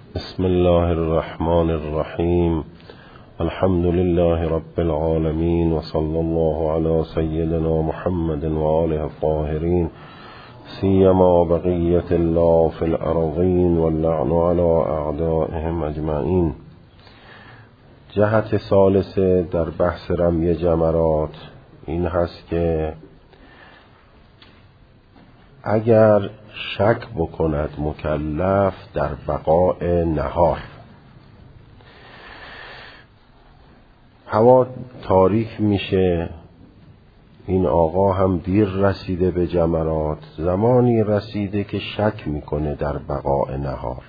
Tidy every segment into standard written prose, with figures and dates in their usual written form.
بسم الله الرحمن الرحیم. الحمد لله رب العالمین و صلی الله علی سیدنا محمد و آله الطاهرین، سیما بقیة الله فی الارضین واللعن علی اعدائهم اجمعین. جهت ثالثه در بحث رمی جمرات این هست که اگر شک بکند مکلف در بقاء نهار، هوا تاریک میشه، این آقا هم دیر رسیده به جمرات، زمانی رسیده که شک میکنه در بقاء نهار،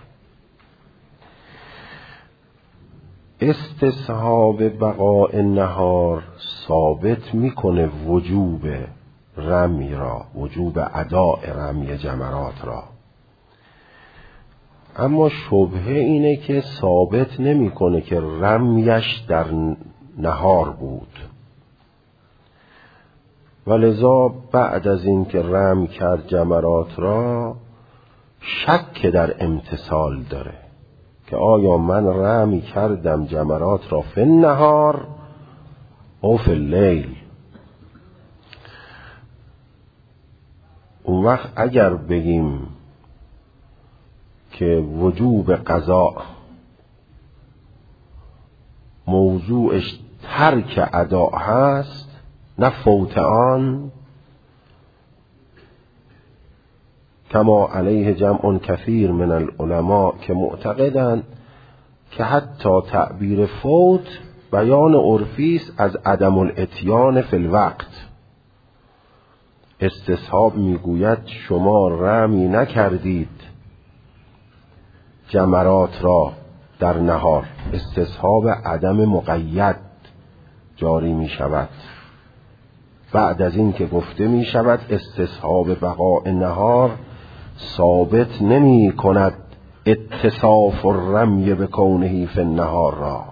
استصحاب بقاء نهار ثابت میکنه وجوب رمی را، وجوب اداء رمی جمرات را. اما شبهه اینه که ثابت نمیکنه که رمیش در نهار بود، ولذا بعد از این که رمی کرد جمرات را شک در امتثال داره که آیا من رمی کردم جمرات را فی النهار او فی اللیل. اون وقت اگر بگیم که وجوب قضا موضوعش ترک ادا هست نه فوت آن، کما علیه جمع کثیر من العلماء که معتقدند که حتی تعبیر فوت بیان عرفی است از عدم الاتیان فی الوقت. استصحاب میگوید شما رمی نکردید جمرات را در نهار، استصحاب عدم مقید جاری می شود. بعد از این که گفته می شود استصحاب بقاء نهار ثابت نمی کند اتصاف الرمی بکونه فی النهار را.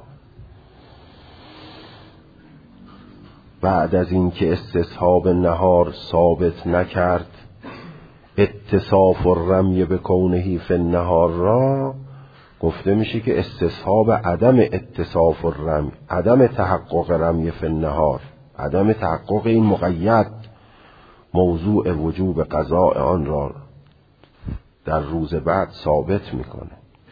بعد از این که استصحاب نهار ثابت نکرد اتصاف الرمی بکونه فی النهار را، گفته میشه که استصحاب عدم اتصاف الرمی، عدم تحقق رمی فی النهار، عدم تحقق این مقید موضوع وجوب قضاء آن را در روز بعد ثابت میکنه.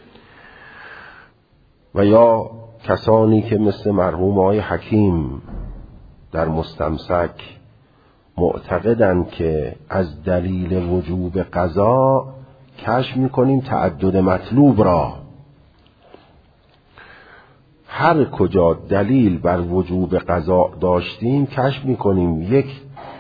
و یا کسانی که مثل مرحوم آقای حکیم در مستمسک معتقدند که از دلیل وجوب قضا کشف میکنیم تعدد مطلوب را، هر کجا دلیل بر وجوب قضا داشتیم کشف میکنیم یک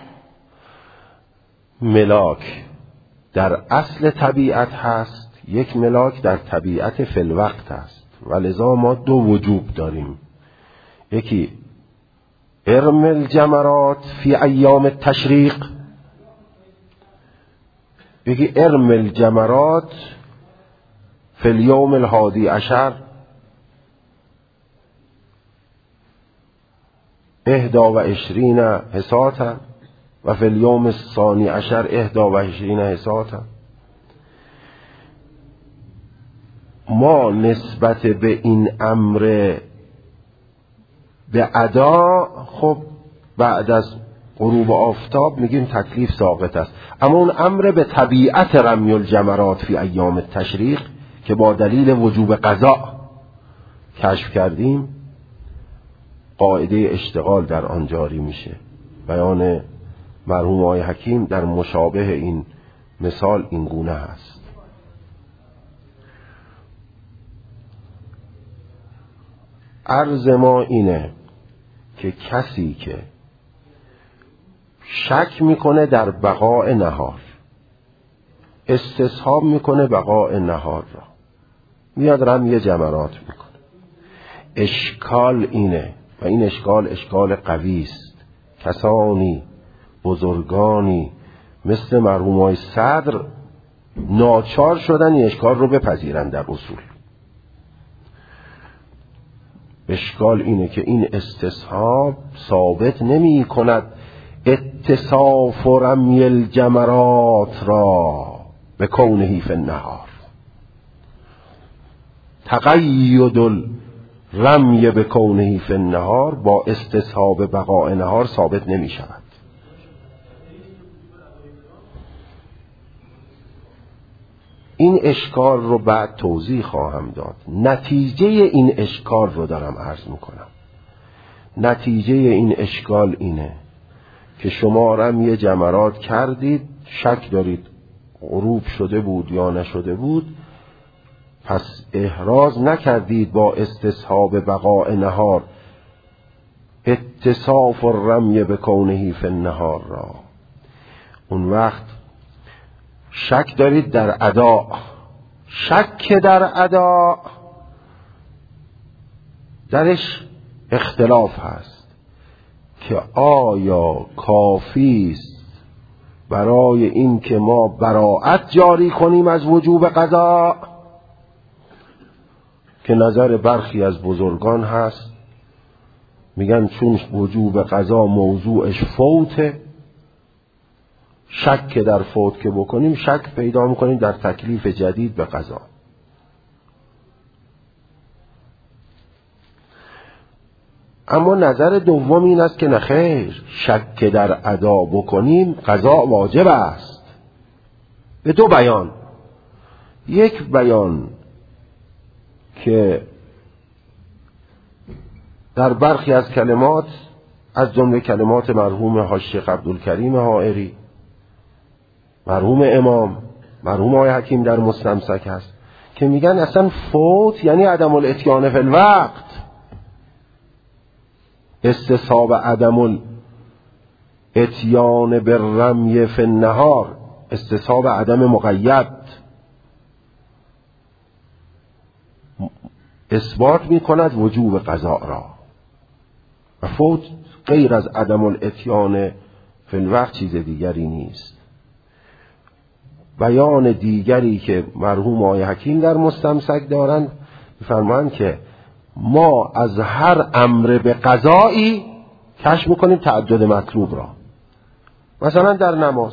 ملاک در اصل طبیعت هست، یک ملاک در طبیعت فی الوقت هست، ولذا ما دو وجوب داریم، یکی ارم الجمرات فی ایام التشریق، یکی ارم الجمرات فی اليوم الحادی عشر 21 حساتا و فی اليوم الثانی عشر 21 حساتا. ما نسبت به این امر به ادا خب بعد از غروب آفتاب میگیم تکلیف ساقط است، اما اون امر به طبیعت رمی الجمرات فی ایام التشریق که با دلیل وجوب قضا کشف کردیم قاعده اشتغال در آن جاری میشه. بیان مرحوم آقای حکیم در مشابه این مثال این گونه هست. عرض ما اینه که کسی که شک میکنه در بقاء نهار، استصحاب میکنه بقاء نهار را، میاد رمی جمرات میکنه، اشکال اینه و این اشکال قوی است، کسانی بزرگانی مثل مرحوم آقای صدر ناچار شدن این اشکال رو بپذیرن در اصول. اشکال اینه که این استصحاب ثابت نمی کند اتصاف رمی الجمرات را به کونه فی النهار. تقید الرمی به کونه فی النهار با استصحاب بقاء نهار ثابت نمی شود. این اشکال رو بعد توضیح خواهم داد. نتیجه این اشکال رو دارم عرض میکنم. نتیجه این اشکال اینه که شما رمی جمرات کردید، شک دارید غروب شده بود یا نشده بود، پس احراز نکردید با استصحاب بقاء نهار اتصاف الرمی به کونه فی النهار را. اون وقت شک دارید در ادا. شک در ادا درش اختلاف هست که آیا کافی است برای این که ما براءت جاری کنیم از وجوب قضا، که نظر برخی از بزرگان هست میگن چون وجوب قضا موضوعش فوته، شک در فوت که بکنیم شک پیدا میکنیم در تکلیف جدید به قضا. اما نظر دوم این است که نخیر، شک در ادا بکنیم قضا واجب است. به دو بیان. یک بیان که در برخی از کلمات از جمله کلمات مرحوم حاج شیخ عبدالکریم حائری، مرحوم امام، مرحوم آقای حکیم در مستمسک هست که میگن اصلا فوت یعنی عدم الاتیان فی الوقت، استصحاب عدم الاتیان بالرمی فی النهار، استصحاب عدم مقید، اثبات میکند وجوب قضا را. و فوت غیر از عدم الاتیان فی الوقت چیز دیگری نیست. بیان دیگری که مرحوم آقای حکیم در مستمسک دارند می‌فرمایند که ما از هر امر به قضایی کشف میکنیم تعدد مطلوب را. مثلا در نماز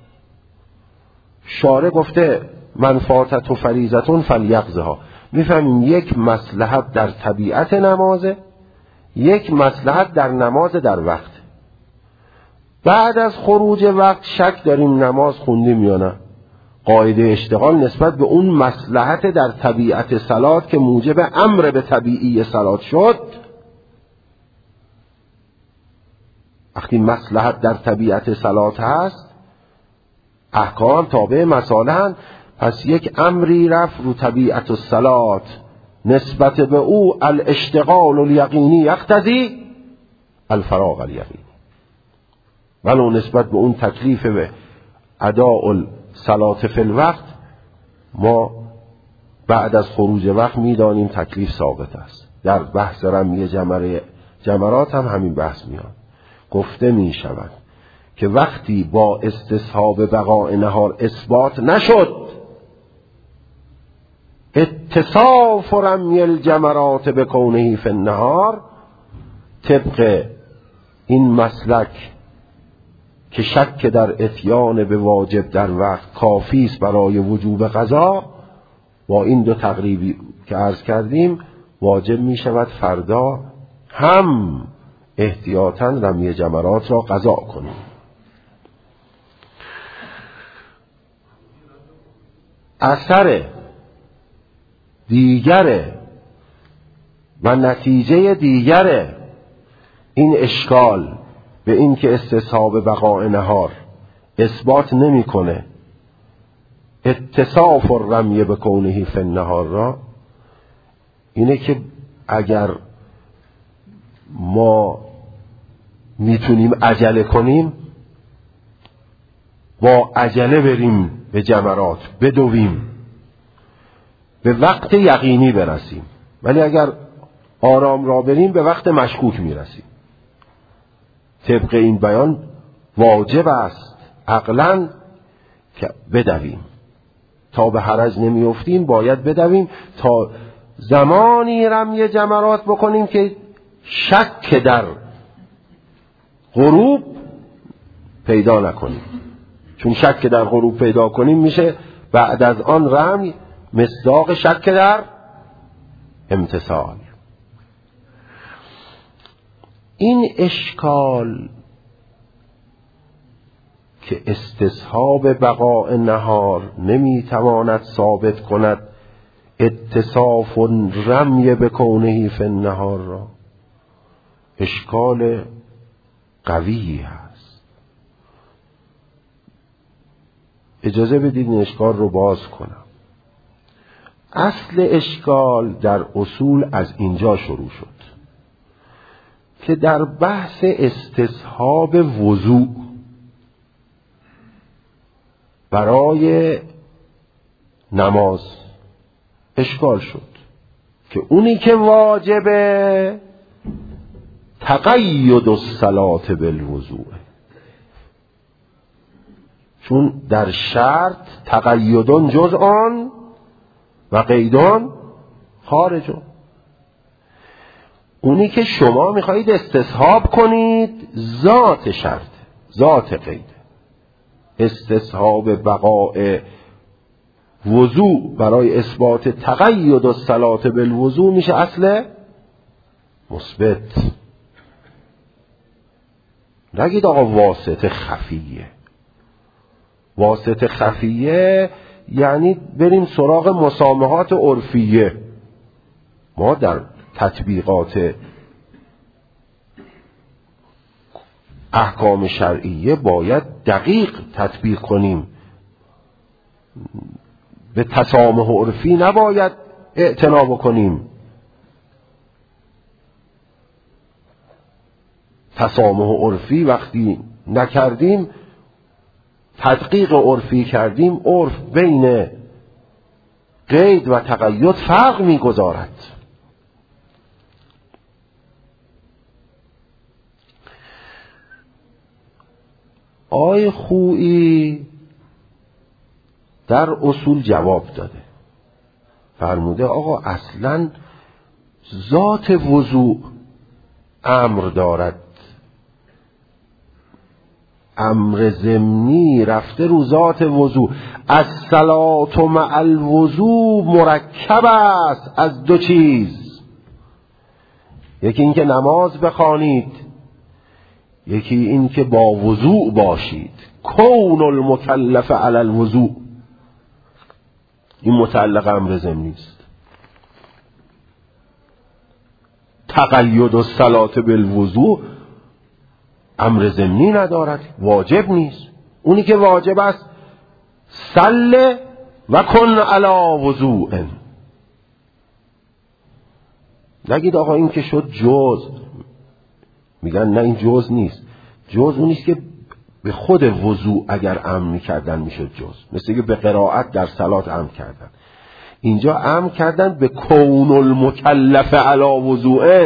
شارع گفته من فاتت فریضتون فلیقضها، میفهمیم یک مصلحت در طبیعت نمازه، یک مصلحت در نماز در وقت. بعد از خروج وقت شک داریم نماز خوندیم یا نه، قاعده اشتغال نسبت به اون مصلحت در طبیعت صلات که موجب امر به طبیعی صلات شد. وقتی مصلحت در طبیعت صلات هست احکام تابع مصالحن، پس یک امری رفت رو طبیعت الصلات، نسبت به او الاشتغال الیقینی یقتضی الفراغ الیقینی، ولو نسبت به اون تکلیف به اداء الصلات فی الوقت ما بعد از خروج وقت میدانیم تکلیف ثابت است. در بحث رمی جمرات هم همین بحث میاد. گفته می شود که وقتی با استصحاب بقاء نهار اثبات نشد اتصاف رمی الجمرات به کونه فی النهار، طبق این مسلک که شک در اتیان به واجب در وقت کافی است برای وجوب قضا، با این دو تقریبی که عرض کردیم واجب می شود فردا هم احتیاطاً رمی جمرات را قضا کنیم. اثر دیگره و نتیجه دیگره این اشکال به این که استصحاب بقاء نهار اثبات نمیکنه اتصاف الرمی به کونه فی النهار را، اینه که اگر ما میتونیم عجله کنیم با عجله بریم به جمرات بدویم به وقت یقینی برسیم، ولی اگر آرام را بریم به وقت مشکوک میرسیم. طبق این بیان واجب است عقلاً که بدویم، تا به حرج نمیافتیم باید بدویم تا زمانی رمی جمرات بکنیم که شک در غروب پیدا نکنیم. چون شک در غروب پیدا کنیم میشه بعد از آن رمی مصداق شک در امتثال. این اشکال که استصحاب بقاء نهار نمیتواند ثابت کند اتصاف و رمی بکونه فی النهار را، اشکال قویی هست. اجازه بدید این اشکال رو باز کنم. اصل اشکال در اصول از اینجا شروع شد که در بحث استصحاب وضوء برای نماز اشکال شد که اونی که واجبه تقید الصلاة بالوضوء، چون در شرط تقیدون جزءان و قیدون خارجون. اونی که شما میخواهید استصحاب کنید ذات شرط، ذات قید. استصحاب بقاء وضوء برای اثبات تقید الصلاة بالوضوء میشه اصل مثبت. نگید آقا واسطه خفیه. واسطه خفیه یعنی بریم سراغ مسامحات عرفیه. ما در تطبیقات احکام شرعیه باید دقیق تطبیق کنیم. به تسامح عرفی نباید اعتنا بکنیم. تسامح عرفی وقتی نکردیم، تدقیق عرفی کردیم، عرف بین قید و تقید فرق می‌گذارد. آقای خویی در اصول جواب داده، فرموده آقا اصلا ذات وضوع امر دارد، امر ضمنی رفته رو ذات وضوع. الصلاة مع الوضوع مرکب است از دو چیز، یکی این که نماز بخوانید، یکی این که با وضوع باشید. کون المکلف علی الوضوع، این متعلق امر ضمنی است. تقید الصلاة بالوضوء امر ضمنی ندارد، واجب نیست. اونی که واجب است صل و کن علی وضوء. نگید آقا این که شد جز. میگن نه این جز نیست. جز اونیست که به خود وضوع اگر امر میکردن میشد جز، مثل که به قرائت در صلات امر کردن. اینجا امر کردن به کون المکلف علی وضوء،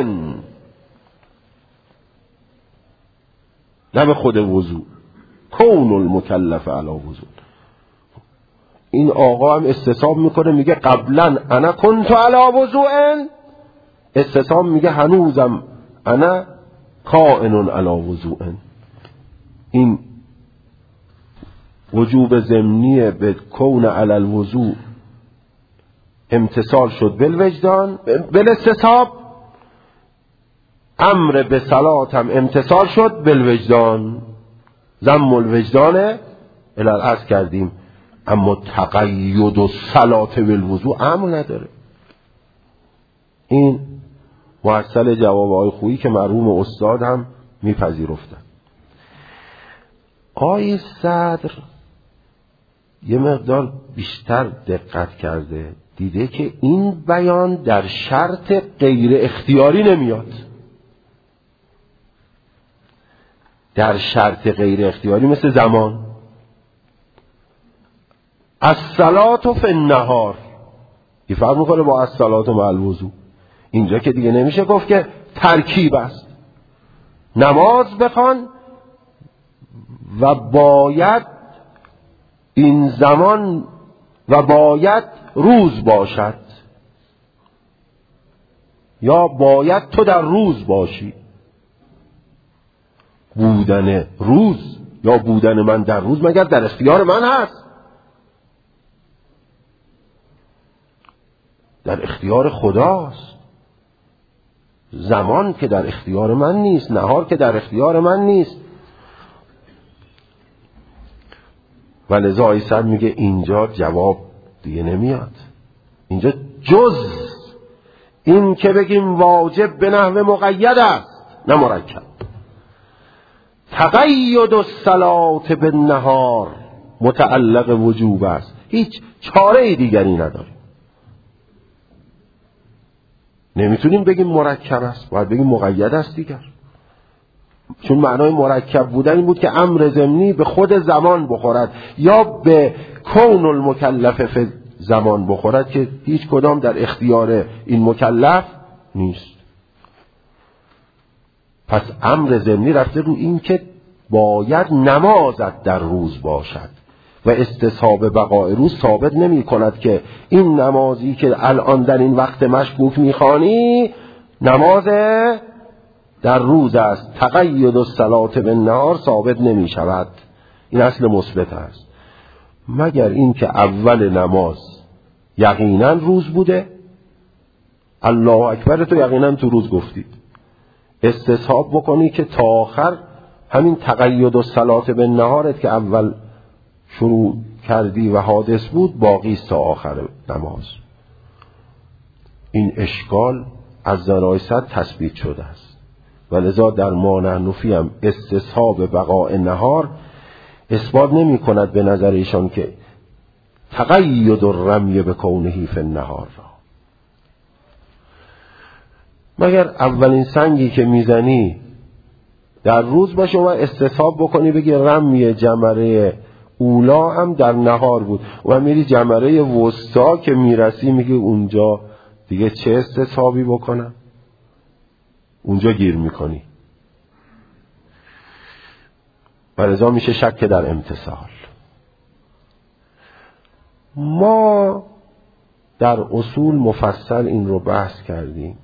نه به خود وضوع. کون المکلف علی وضوء. این آقا هم استصحاب میکنه، میگه قبلا انا کنت علی وضوء، استصحاب میگه هنوزم انا کائن علی وضوء. این وجوب ضمنی به کون علی الوضوء امتصال شد بالوجدان بالاستصحاب، امر به صلات هم امتصال شد بالوجدان، ضم الوجدان الالعصر کردیم. اما تقید الصلاة بالوضوء امر نداره. این محصل جواب آقای خویی که مرحوم استاد هم میپذیرفتن. آقای صدر یه مقدار بیشتر دقت کرده، دیده که این بیان در شرط غیر اختیاری نمیاد. در شرط غیر اختیاری مثل زمان، الصلاة فی النهار، یه فرق میکنه با الصلاة مع الوضوء. اینجا که دیگه نمیشه گفت که ترکیب است. نماز بخوان و باید این زمان و باید روز باشد، یا باید تو در روز باشی. بودن روز یا بودن من در روز مگر در اختیار من هست؟ در اختیار خداست. زمان که در اختیار من نیست، نهار که در اختیار من نیست. و لذا ایسر میگه اینجا جواب دیگه نمیاد. اینجا جز این که بگیم واجب به نحو مقید است نه مرکب. تقید الصلاة بالنهار متعلق وجوب است، هیچ چاره دیگری نداره. نمیتونیم بگیم مرکب است، باید بگیم مقید است دیگر. چون معنای مرکب بودن این بود که امر ضمنی به خود زمان بخورد یا به کون المکلف فی زمان بخورد که هیچ کدام در اختیار این مکلف نیست. پس امر ضمنی رفته رو این که باید نمازت در روز باشد و استصحاب بقاء روز ثابت نمی کند که این نمازی که الان در این وقت مشکوک میخوانی نماز در روز است. تقید الصلاة بالنهار ثابت نمی شود. این اصل مثبت است، مگر این که اول نماز یقینا روز بوده، الله اکبر تو یقینا تو روز گفتید، استصحاب بکنی که تا آخر همین تقید الصلاة بالنهارت که اول شروع کردی و حادث بود باقی است تا آخر نماز. این اشکال از ذرایصد تثبیت شده است و لذا در ما نحن فی هم استصحاب بقاء نهار اثبات نمی کند به نظر ایشان که تقید الرمی به کونه فی النهار را، مگر اولین سنگی که میزنی در روز باشه و استصحاب بکنی بگی رمی جمره اولا هم در نهار بود و میری جمره وسطا که میرسی میگی اونجا دیگه چه استصحابی بکنم، اونجا گیر میکنی. و لذا میشه شک در امتثال. ما در اصول مفصل این رو بحث کردیم.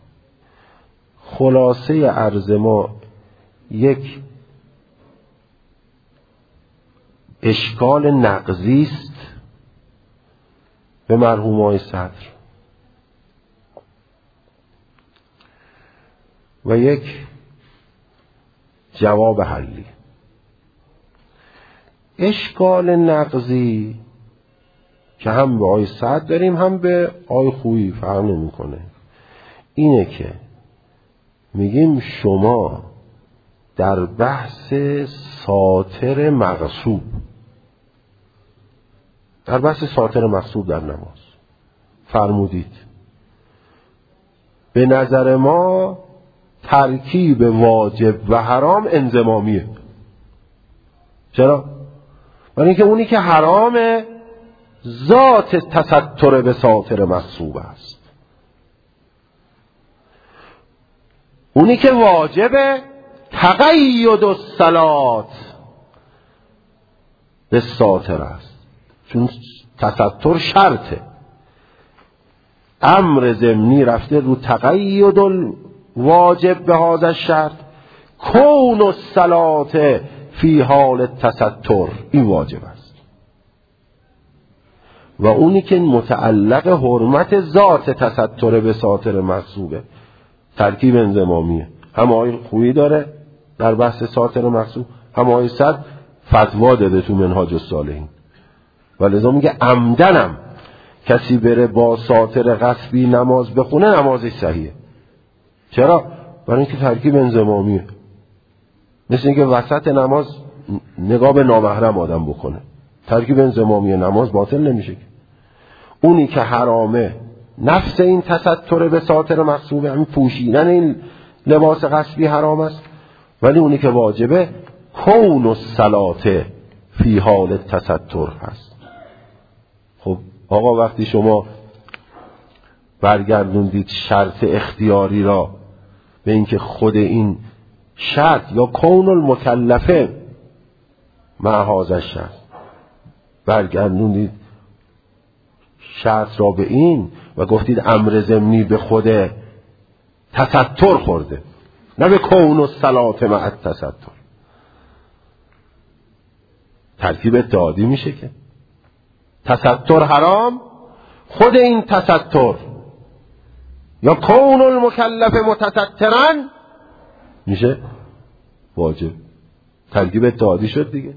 خلاصه عرض ما یک اشکال نقضی است به مرحومای صدر و یک جواب حلی. اشکال نقضی که هم به آی صدر داریم هم به آی خویی فرق نمی‌کنه، اینه که میگیم شما در بحث ساتر مغصوب، در بحث ساتر مغصوب در نماز فرمودید به نظر ما ترکیب واجب و حرام انضمامیه. چرا؟ برای اینکه اونی که حرامه ذات تستر به ساتر مغصوب است، اونی که واجبه تقید الصلاة به ساتر است، چون تستر شرطه. امر ضمنی رفته رو تقید الواجب به هذا الشرط، کون الصلاة فی حال تستر، این واجب است. و اونی که متعلق حرمت ذات تستر به ساتر مغصوبه ترکیب انضمامیه. هم آقای خویی داره در بحث ساتر مغصوب، هم آقای صدر فتوا داده تو منهاج الصالحین. و لذا میگه عمدنم کسی بره با ساتر غصبی نماز بخونه نمازش صحیحه. چرا؟ برای اینکه ترکیب انضمامیه. مثل اینکه وسط نماز نگاه به نامحرم آدم بکنه، ترکیب انضمامیه، نماز باطل نمیشه. اونی که حرامه نفس این تستر به ساتر مغصوبه، همین پوشیدن این لباس غصبی حرام است، ولی اونی که واجبه کون الصلاة فی حال تستر هست. خب آقا وقتی شما برگردوندید شرط اختیاری را به اینکه خود این شرط یا کون المکلفه معهازش هست، برگردوندید شرط را به این و گفتید امر ضمنی به خود تستر خورده، نه به کون الصلاة مع التستر. ترکیب اتحادی میشه که تستر حرام، خود این تستر یا کون المکلف متسترا میشه واجب. ترکیب اتحادی شد دیگه.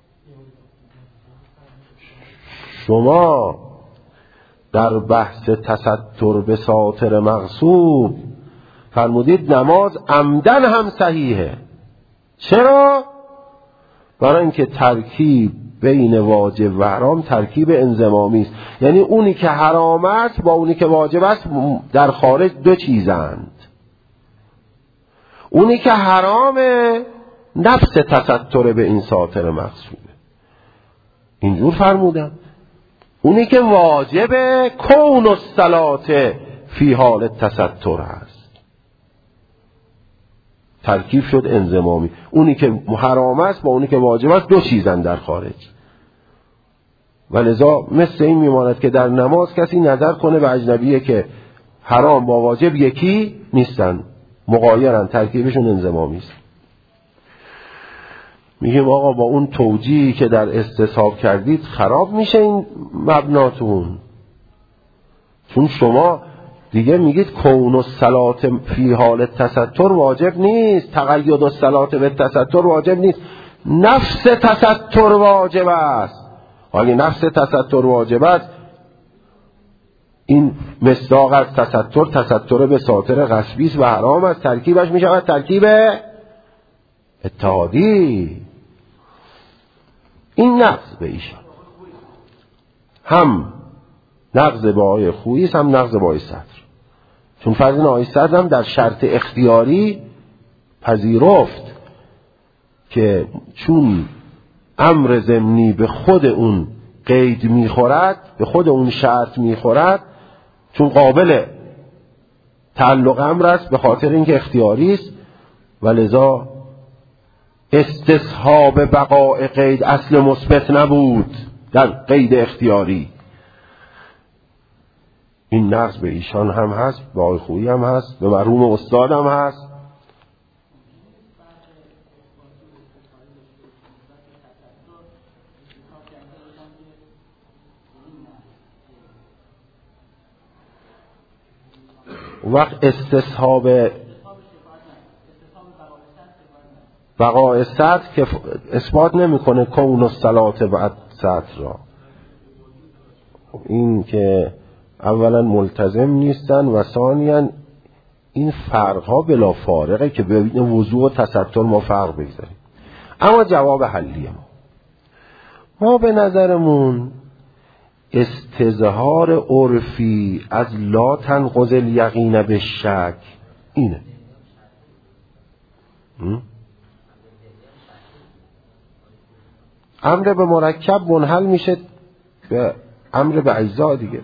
شما در بحث تستر به ساتر مغصوب فرمودید نماز عمدن هم صحیحه. چرا؟ برای اینکه ترکیب بین واجب و حرام ترکیب انضمامی است. یعنی اونی که حرام است با اونی که واجب است در خارج دو چیزند. اونی که حرامه نفس تستر به این ساتر مغصوبه. اینجور فرمودن. اونی که واجبه کون الصلاة فی حال تستر هست. ترکیب شد انضمامی. اونی که حرام است با اونی که واجب است دو چیزن در خارج. ولذا مثل این میماند که در نماز کسی نظر کنه به اجنبیه که حرام با واجب یکی نیستن، مغایرن، ترکیبشون انضمامی است. میگیم آقا با اون توجیهی که در استصحاب کردید خراب میشه این مبناتون. چون شما دیگه میگید کون الصلاة فی حال تستر واجب نیست، تقید الصلاة به تستر واجب نیست، نفس تستر واجب است. حالی نفس تستر واجب است، این مصداق از تستر به ساتر غصبی است و حرام است. ترکیبش میشه ترکیب اتحادی. این نقض به ایشان هم نقض به آیه خویی است هم نقض به آیه صدر. چون فرض این آیه صدر هم در شرط اختیاری پذیرفت که چون امر ضمنی به خود اون قید میخورد، به خود اون شرط میخورد، چون قابل تعلق امر است به خاطر اینکه اختیاری است، ولذا استصحاب بقاء قید اصل مثبت نبود در قید اختیاری. این نقض به ایشان هم هست، به آقای خویی هم هست، به مرحوم استاد هم هست. وقت استصحاب بقاء سطر که اثبات نمیکنه کون الصلاة بعد سطر را. این که اولا ملتزم نیستن و ثانیا این فرقها بلا فارقه که بین وضوء و تستر ما فرق بگذاریم. اما جواب حلی ما به نظرمون استظهار عرفی از لا تنقض الیقین به شک اینه. امر به مرکب منحل میشه به امر به اجزا دیگه.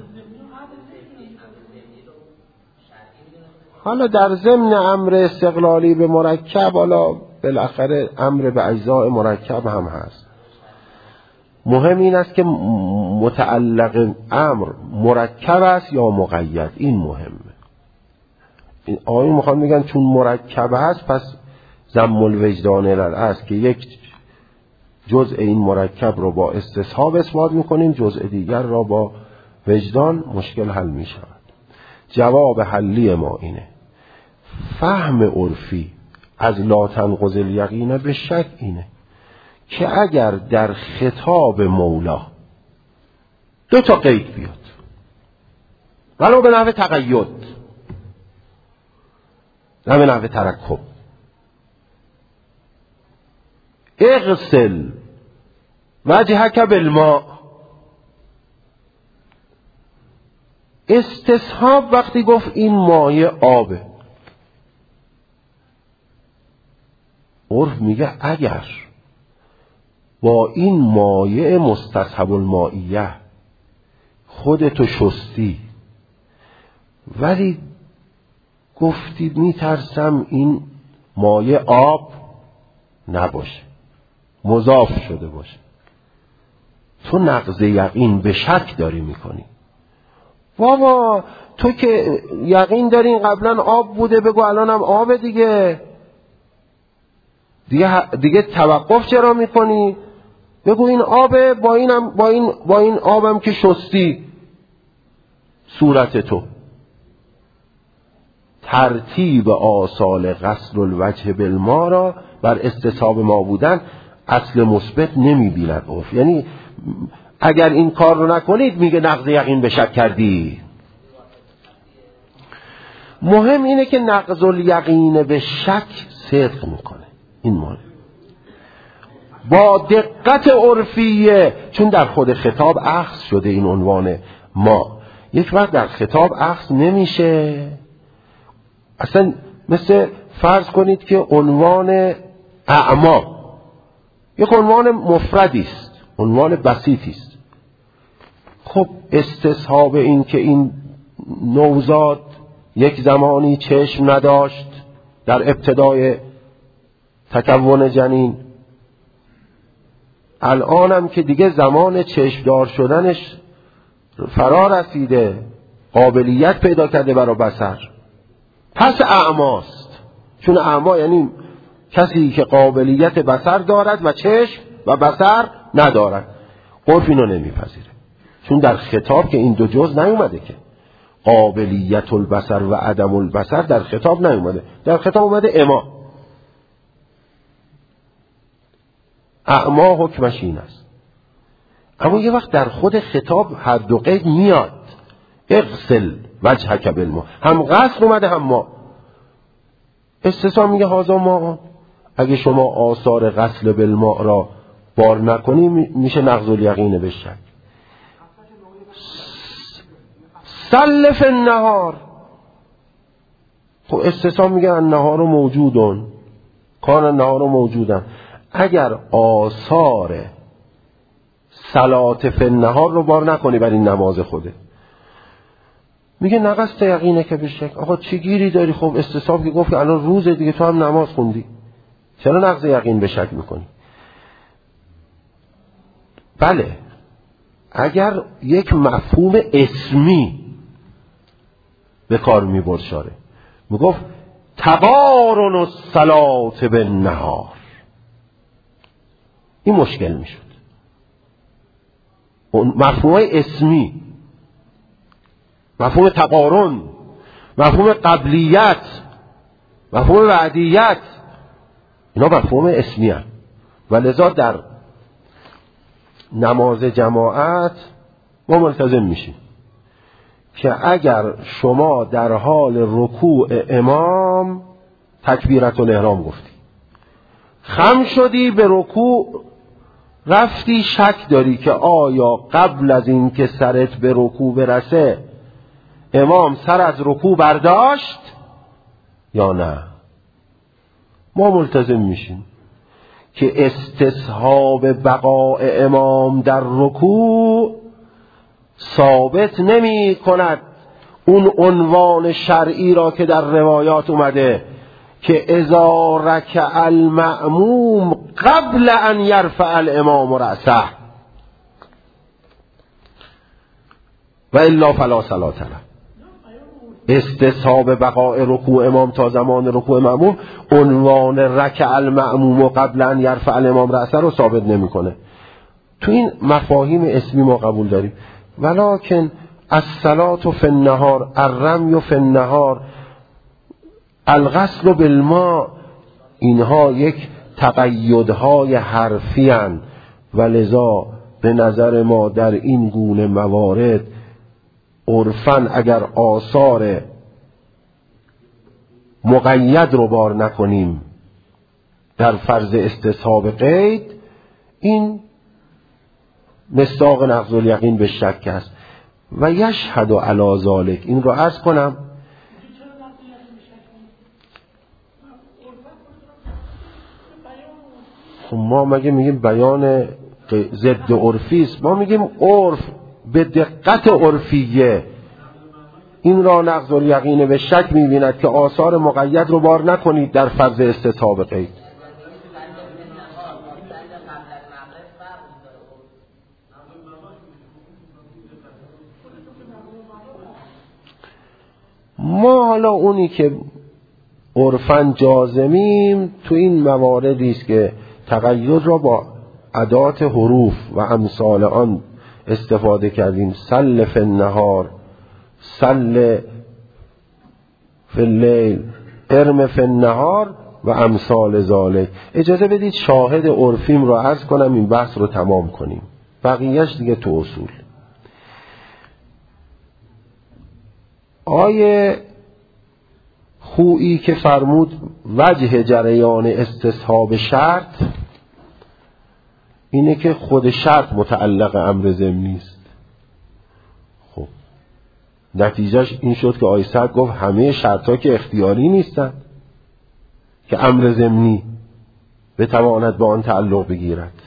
حالا در ضمن امر استقلالی به مرکب، حالا بالاخره امر به اجزا مرکب هم هست. مهم این است که متعلق امر مرکب است یا مقید. این مهمه. این آیه میخوان میگن چون مرکب هست پس ضم الوجدان است که یک جزء این مرکب رو با استصحاب اثبات میکنیم، جزء دیگر را با وجدان، مشکل حل میشود. جواب حلی ما اینه. فهم عرفی از لا تنقض الیقین به شک اینه که اگر در خطاب مولا دو تا قید بیاد ولو به نحو تقید نه به نحو ترکب، اغسل وجهک بالماء، استصحاب وقتی گفت این مایه آبه، عرف میگه اگر با این مایه مستصحب المائیه خودتو شستی ولی گفتی میترسم این مایه آب نباشه، مضاف شده باشه، تو نقض یقین به شک داری میکنی. بابا تو که یقین داری این قبلا آب بوده بگو الانم آب دیگه توقف چرا میکنی؟ بگو این آبه، با این آبم که شستی صورت تو. ترتیب آصال غسل الوجه بالما را بر استصحاب ما بودن اصل مثبت نمی‌بیند عرف. یعنی اگر این کار رو نکنید میگه نقض یقین به شک کردی. مهم اینه که نقض الیقین به شک صدق میکنه. این مهم با دقت عرفیه، چون در خود خطاب اخذ شده این عنوان ما. یک وقت در خطاب اخذ نمیشه، اصلا مثل فرض کنید که عنوان اعما یک عنوان مفردی است، عنوان بسیطی است. خب استصحاب این که این نوزاد یک زمانی چشم نداشت در ابتدای تکون جنین، الانم که دیگه زمان چشمدار شدنش فرا رسیده، قابلیت پیدا کرده برای بصر، پس اعماست. چون اعما یعنی کسی که قابلیت بصر دارد و چشم و بصر ندارد. عرف اینو نمیپذیره، چون در خطاب که این دو جز نیومده که قابلیت البصر و عدم البصر در خطاب نیومده. در خطاب اومده اما. اعما حکمش این است. اما یه وقت در خود خطاب هر دو قید میاد، اغسل وجهک بالماء، هم غسل اومده هم ما. استثنا میگه هذا ما، اگه شما آثار غسل بالماء را بار نکنی میشه نقض الیقین به شک. سلف النهار، خب استثنا میگه النهار موجودون، کان النهار موجودن. اگر آثار صلات فی النهار رو بار نکنی بر این نماز خوده، میگه نقص یقینه که به شک. آقا چی گیری داری؟ خب استصحاب که گفت که الان روز دیگه تو هم نماز خوندی، چرا نقض یقین به شک میکنی؟ بله، اگر یک مفهوم اسمی به کار میبرد شاره، میگفت تقارن الصلات بالنهار، این مشکل میشد. مفهومای اسمی، مفهوم تقارن، مفهوم قبلیت، مفهوم وعدیت، اینا مفهوم اسمی هست. و لذا در نماز جماعت ما ملتزم میشیم که اگر شما در حال رکوع امام تکبیرت الاحرام گفتی، خم شدی به رکوع رفتی، شک داری که آیا قبل از این که سرت به رکوع برسه امام سر از رکوع برداشت یا نه، ما ملتزم میشیم که استصحاب بقاء امام در رکوع ثابت نمی کند اون عنوان شرعی را که در روایات اومده که اذا رکع المأموم قبل ان یرفع الامام رأسه و الا فلا صلاة له. استصحاب بقاء رکوع امام تا زمان رکوع مأموم عنوان رکع المأموم قبل ان یرفع الامام رأسه رو ثابت نمیکنه. تو این مفاهیم اسمی ما قبول داریم، ولکن الصلاة فی النهار، الرمی فی النهار، الغسل بالماء، اینها یک تقیدهای حرفی هستند و لذا به نظر ما در این گونه موارد عرفاً اگر آثار مقید رو بار نکنیم در فرض استصحاب قید، این مصداق نقض الیقین به شک است. و یشهد علی ذلک، این رو عرض کنم خب ما مگه میگیم بیان ضد عرفی است؟ ما میگیم عرف به دقت عرفیه این را نقض الیقین به شک میبیند که آثار مقید رو بار نکنید در فرض استصحاب قید. ما حالا اونی که عرفاً جازمیم تو این مواردی است که تقید را با ادات حروف و امثال آن استفاده کردیم. سل فی النهار، سل فی اللیل ارم فی النهار و امثال ذالک. اجازه بدید شاهد عرفیم رو عرض کنم، این بحث رو تمام کنیم، بقیهش دیگه تو اصول. آیه خویی که فرمود وجه جریان استصحاب شرط اینه که خود شرط متعلق امر ضمنی است. خب نتیجهش این شد که آیه سعد گفت همه شرطها که اختیاری نیستن که امر ضمنی بتواند به آن تعلق بگیرد.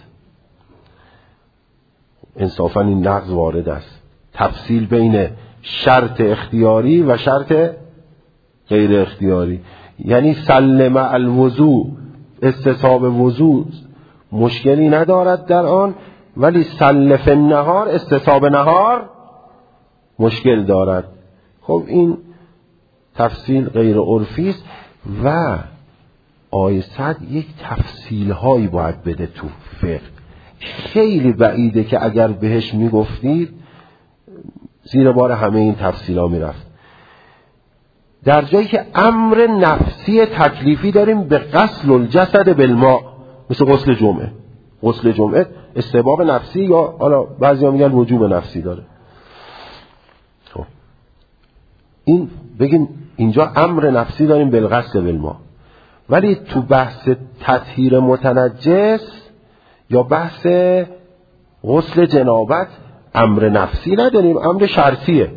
انصافا این نقض وارد است، تفصیل بین شرط اختیاری و شرط غیر اختیاری. یعنی سلم الوضوء، استصحاب وضوء مشکلی ندارد در آن، ولی سلف النهار، استصحاب نهار مشکل دارد. خب این تفصیل غیر عرفی است و آیه صد یک تفصیل هایی باید بده تو فقه. خیلی بعیده که اگر بهش میگفتید زیر بار همه این تفصیل ها میرفت. در جایی که امر نفسی تکلیفی داریم به غسل الجسد بالماء، مثل غسل جمعه. غسل جمعه استحباب نفسی یا حالا بعضیا میگن وجوب نفسی داره. خب این بگیم اینجا امر نفسی داریم بالغسل بالماء، ولی تو بحث تطهیر متنجس یا بحث غسل جنابت امر نفسی نداریم، امر شرطیه.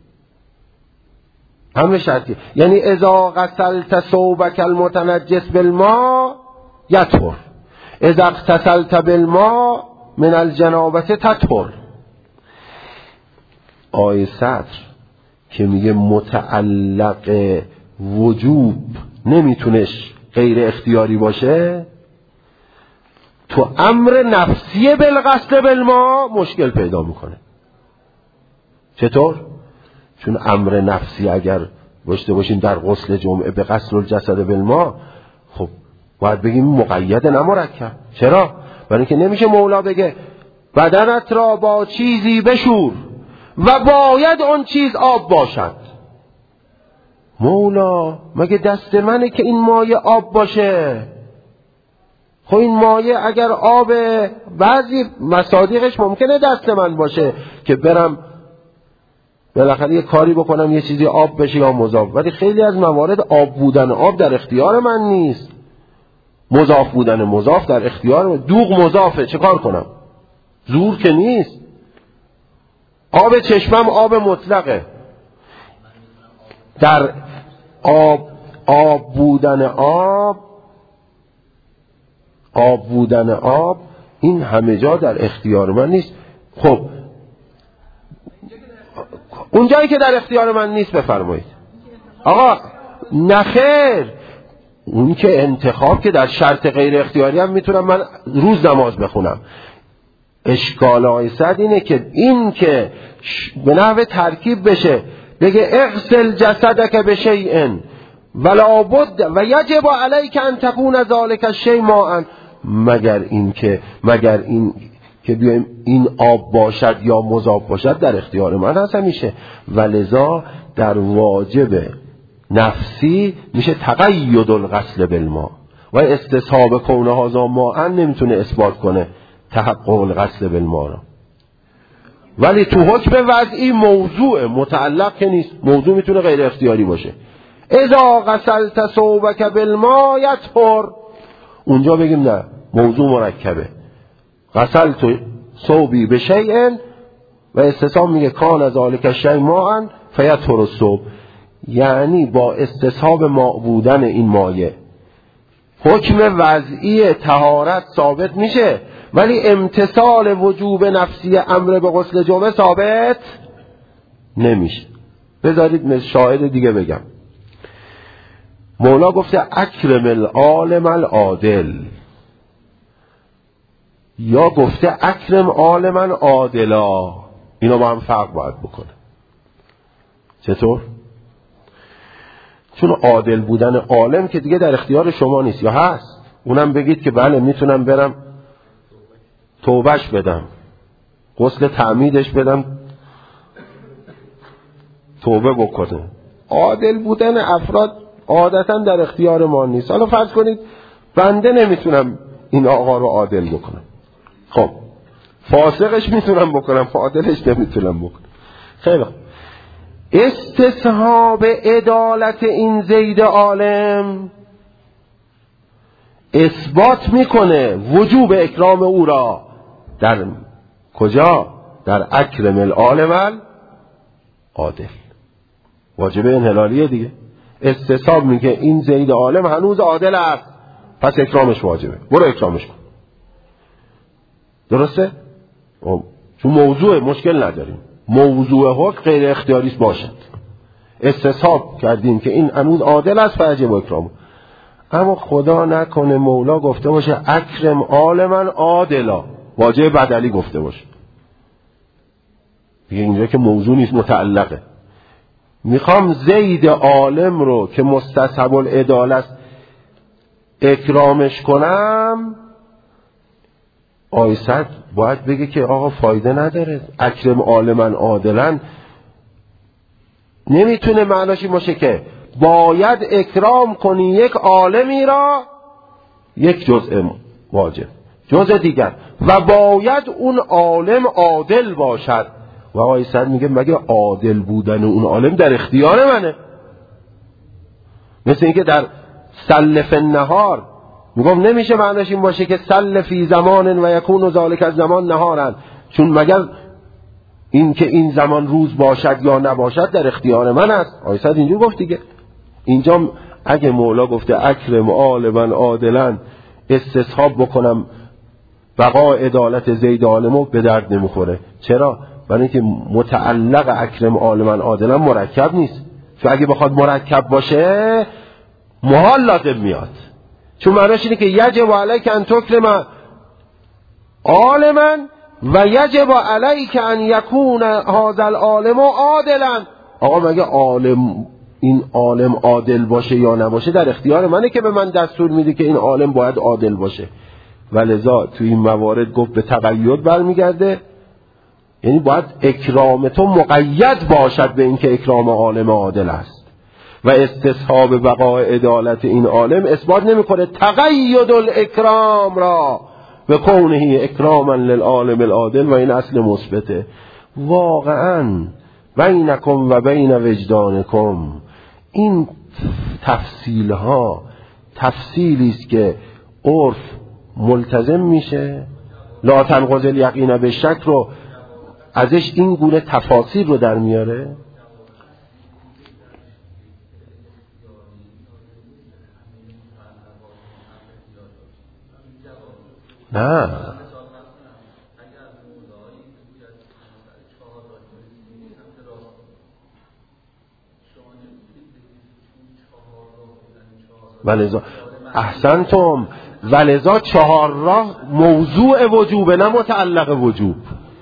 امر شرطیه یعنی اذا غسلت ثوبک المتنجس بالماء یطهر، اذا اغتسلت بالماء من الجنابه تطهر. آیه صدر که میگه متعلق وجوب نمیتونش غیر اختیاری باشه، تو امر نفسی بالغسل بالماء مشکل پیدا میکنه. چطور؟ چون امر نفسی اگر داشته باشیم در غسل جمعه به غسل الجسد بالماء، خب باید بگیم مقید نه مرکب. چرا؟ برای اینکه نمیشه مولا بگه بدنت را با چیزی بشور و باید اون چیز آب باشد. مولا مگه دست منه که این مایه آب باشه؟ خب این مایه اگر آب، بعضی مصادیقش ممکنه دست من باشه که برم بالاخره یه کاری بکنم یه چیزی آب بشه یا مضاف، ولی خیلی از موارد آب بودن آب در اختیار من نیست، مضاف بودن مضاف در اختیار من. دوغ مضافه، چه کار کنم؟ زور که نیست. آب چشمم آب مطلقه. در آب بودن آب این همه جا در اختیار من نیست. خب اونجایی که در اختیار من نیست بفرمایید. آقا نخیر، اون که انتخاب که در شرط غیر اختیاری هم میتونم من روز نماز بخونم. اشکال آیسد اینه که این که به نحو ترکیب بشه بگه اغسل جسدک بشیء ولا بد و یجب علیک ان تکون ذلک الشیء ماء، مگر این که بیایم این آب باشد یا مضاف باشد در اختیار من هست میشه. ولذا در واجب نفسی میشه تقید الغسل بالماء و استصحاب کونه هذا ماء نمیتونه اثبات کنه تحقق الغسل بالماء را. ولی تو حکم وضعی موضوع متعلق که نیست، موضوع میتونه غیر اختیاری باشه. اذا غسلت ثوبک بالماء یطهر، اونجا بگیم نه موضوع مرکبه. غسلت ثوبی بشیء و استصحاب میگه کان ذلک الشیء ماء فیطهر الثوب، یعنی با استصحاب ماء بودن این مایه حکم وضعی طهارت ثابت میشه، ولی امتثال وجوب نفسی امر به غسل جمعه ثابت نمیشه. بذارید مثل شاهد دیگه بگم. مولا گفته اکرم العالم العادل، یا گفته اکرم عالما عادلا. اینا با هم فرق باید بکنه. چطور؟ چون عادل بودن عالم که دیگه در اختیار شما نیست، یا هست اونم بگید که بله میتونم برم توبهش بدم، غسل تعمیدش بدم، توبه بکنه. عادل بودن افراد عادتا در اختیار ما نیست. حالا فرض کنید بنده نمیتونم این آقا رو عادل بکنم، خب فاسقش میتونم بکنم، عادلش نمیتونم بکنم. خیلی خوب. استصحاب عدالت این زید عالم اثبات میکنه وجوب اکرام او را در کجا؟ در اکرم العالم العادل. واجب انحلالیه دیگه. استصحاب میگه این زید عالم هنوز عادل است، پس اکرامش واجبه، برو اکرامش کن. درسته؟ چون موضوع مشکل نداریم، موضوع حکم غیر اختیاریست باشد، استصحاب کردیم که این هنوز عادل است فاجب اکرام. اما خدا نکنه مولا گفته باشه اکرم عالما عادلا، واجب بدلی گفته باشه، دیگه اینجا که موضوع نیست، متعلقه. میخوام زید عالم رو که مستصحب العدالت است اکرامش کنم، آیسد باید بگه که آقا فایده نداره، اکرم عالما عادلا نمیتونه معناش این باشه که باید اکرام کنی یک عالمی را یک جزء واجب، جزء دیگر، و باید اون عالم عادل باشد. و آقای سعد میگه مگه عادل بودن اون عالم در اختیار منه؟ مثل اینکه در سلف النهار میگم نمیشه معناش این باشه که سلف فی زمان و یکون ذالک از زمان نهارن، چون مگر این که این زمان روز باشد یا نباشد در اختیار من است. آقای سعد اینجور گفت دیگه. اینجا اگه مولا گفته اکرم عالما عادلا استصحاب بکنم بقا عدالت زید عالمو، به درد نمیخوره. چرا؟ برای اینکه متعلق اکرم عالما عادلا مرکب نیست، چون اگه بخواد مرکب باشه محال لازم میاد، چون معناش اینه که یجب علیک ان تکرم عالما و یجب علیک ان یکون هذا العالم عادلا. آقا مگه این عالم عادل باشه یا نباشه در اختیار منه که به من دستور میده که این عالم باید عادل باشه. ولذا تو این موارد گفت به تقید برمیگرده، یعنی باید اکرام تو مقید باشد به اینکه اکرام عالم عادل است، و استصحاب بقای عدالت این عالم اثبات نمیکنه تقید الاکرام را و کونه اکراما للعالم العادل، و این اصل مثبته. واقعا بینکم و بین وجدانکم، این تفصیل ها تفصیلی است که عرف ملتزم میشه، لا تنقض الیقین بالشک رو ازش این گونه تفاصیل رو در میاره. نه ولذا احسنتم، ولذا 4 راه موضوع وجوب نه متعلق وجوب.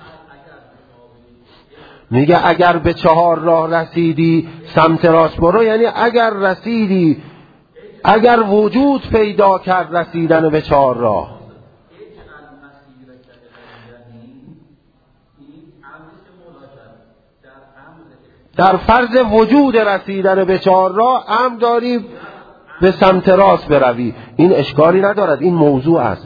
میگه اگر به 4 راه رسیدی سمت راست برو، یعنی اگر رسیدی، اگر وجود پیدا کرد رسیدن به 4 راه. در فرض وجود رسیدن به 4 راه امر داری به سمت راست بروی، این اشکالی ندارد، این موضوع است.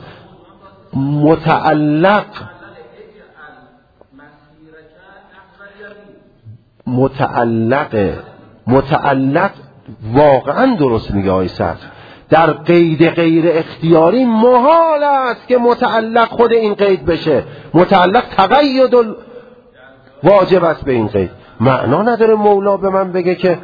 متعلق واقعا درست میگه آقای سعد، در قید غیر اختیاری محال است که متعلق خود این قید بشه. متعلق تقید واجب است به این قید. معنا نداره مولا به من بگه که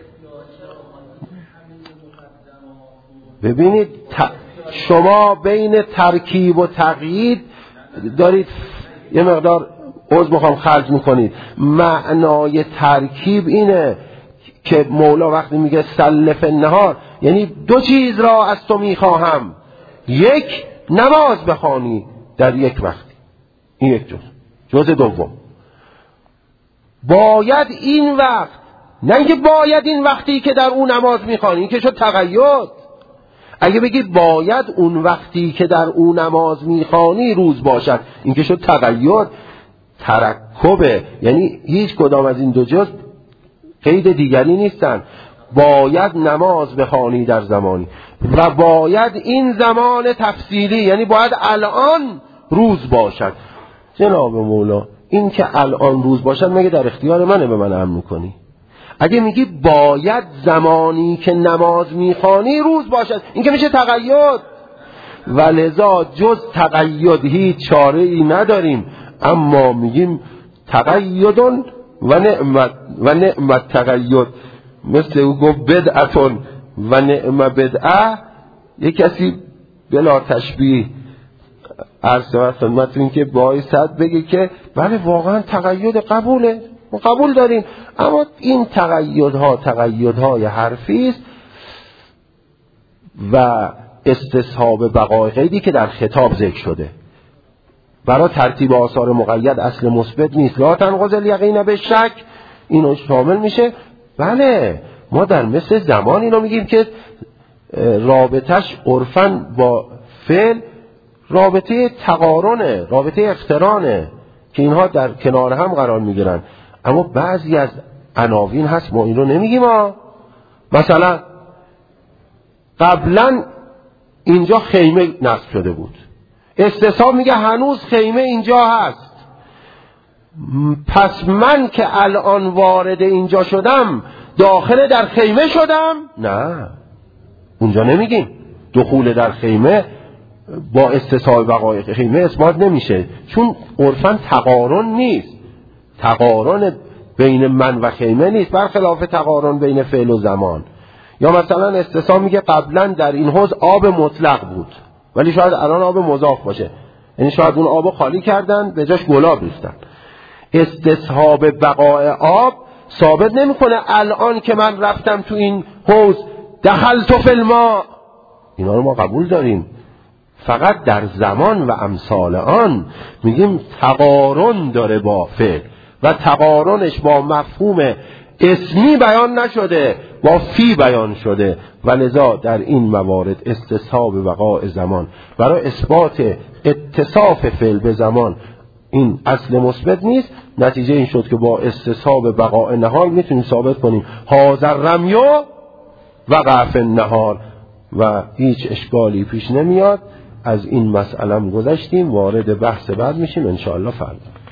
ببینید شما بین ترکیب و تقیید دارید یه مقدار عذر میخوام خرج میکنید. معنای ترکیب اینه که مولا وقتی میگه سلف النهار یعنی 2 چیز را از تو میخواهم، یک نماز بخوانی در یک وقتی، این یک جزء دوم باید این وقت، نه اینکه باید این وقتی که در اون نماز میخوانی، این که شد تقید. اگه بگی باید اون وقتی که در اون نماز میخوانی روز باشد، این که شد تقید. ترکبه، یعنی هیچ کدام از این 2 جزء قید دیگری نیستن. باید نماز بخوانی در زمانی و باید این زمان تفصیلی، یعنی باید الان روز باشد. جناب مولا این که الان روز باشد مگه در اختیار منه به من امر میکنی؟ اگه میگی باید زمانی که نماز میخوانی روز باشد، این که میشه تقید، و لذا جز تقید هیچ چاره ای نداریم. اما میگیم تقیدون و نعمت تقید، مثل او گفت بدعتون و نعم بدعه. یک کسی بلا تشبیه عرض و خدمتتون که بایست بگه که بله واقعا تقید قبوله، ما قبول داریم، اما این تقیدهای حرفی است و استصحاب بقای قیدی که در خطاب ذکر شده. برای ترتیب آثار مقید اصل مثبت نیست. لا تنقض الیقین بالشک، اینو شامل میشه. بله ما در مثل زمان اینو میگیم که رابطش عرفاً با فعل رابطه تقارنه، رابطه اقترانه که اینها در کنار هم قرار میگیرن. اما بعضی از عناوین هست ما این رو نمیگیم. مثلا قبلا اینجا خیمه نصب شده بود، استصحاب میگه هنوز خیمه اینجا هست، پس من که الان وارد اینجا شدم داخل در خیمه شدم؟ نه، اونجا نمیگیم. دخول در خیمه با استصحاب بقای خیمه اثبات نمیشه، چون عرفاً تقارن نیست، تقارن بین من و خیمه نیست، برخلاف تقارن بین فعل و زمان. یا مثلا استصحاب میگه قبلا در این حوض آب مطلق بود ولی شاید الان آب مضاف باشه، یعنی شاید اون آب خالی کردن به جاش گلاب ریختن. استصحاب بقای آب ثابت نمیکنه الان که من رفتم تو این حوض دخلت فی الماء، اینا رو ما قبول داریم. فقط در زمان و امثال آن میگیم تقارن داره با فعل و تقارنش با مفهوم اسمی بیان نشده، با فی بیان شده، و لذا در این موارد استصحاب بقای زمان برای اثبات اتصاف فعل به زمان این اصل مثبت نیست. نتیجه این شد که با استصحاب بقای نهار میتونیم ثابت کنیم حاضر رمیو وقع فی النهار و هیچ اشکالی پیش نمیاد. از این مسئله گذشتیم، وارد بحث بعد میشیم ان شاء الله فردا.